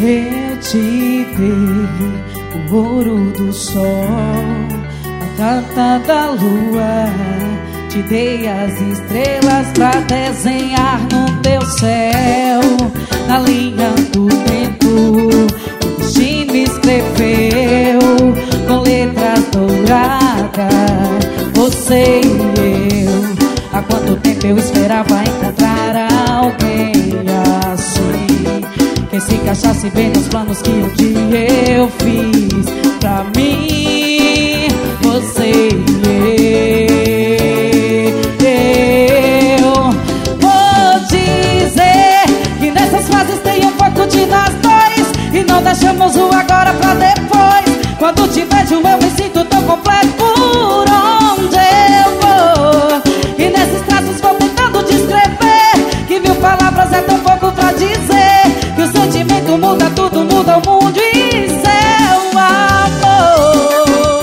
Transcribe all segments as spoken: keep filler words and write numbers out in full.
Eu te dei o ouro do sol, a prata da lua, te dei as estrelas pra desenhar no teu céu. Na linha do tempo o destino escreveu com letras douradas, você e eu. Há quanto tempo eu esperava encontrar alguém assim, quem se encaixasse bem nos planos que um dia eu fiz pra mim, você e eu. Vou dizer que nessas fases tem um pouco de nós dois, e não deixamos o agora pra depois. Quando te vejo eu me sinto tão completo por onde eu vou, e nesses traços vou tentando descrever que mil palavras é tão pouco pra dizer que o sentimento muda tudo, muda o mundo e seu amor.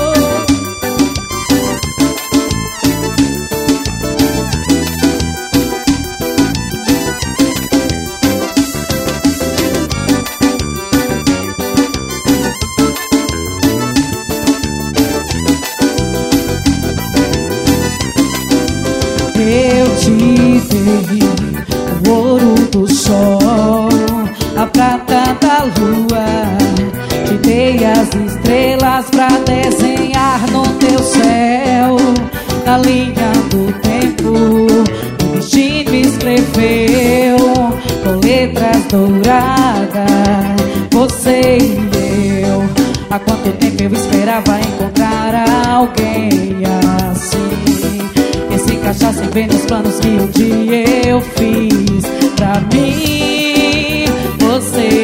Eu te dei o ouro do sol, a prata da lua, te dei as estrelas pra desenhar no teu céu. Na linha do tempo o destino escreveu com letras douradas, você e eu. Há quanto tempo eu esperava encontrar alguém assim, que se encaixasse bem nos planos que um dia eu fiz pra mim, você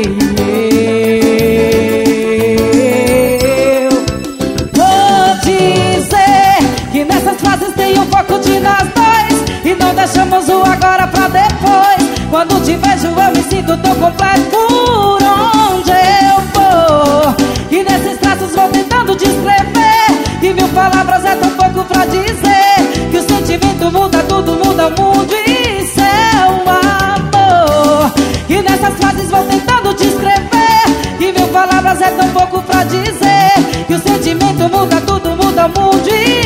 e eu. Vou dizer que nessas fases tem um pouco de nós dois, e não deixamos o agora pra depois. Quando te vejo eu me sinto tão completo por onde eu vou, e nesses traços vou tentando descrever que mil palavras é tão pouco pra dizer que o sentimento muda tudo, muda o mundo e seu amor. E nessas frases vou tentando descrever que mil palavras é tão pouco pra dizer que o sentimento muda tudo, muda o mundo e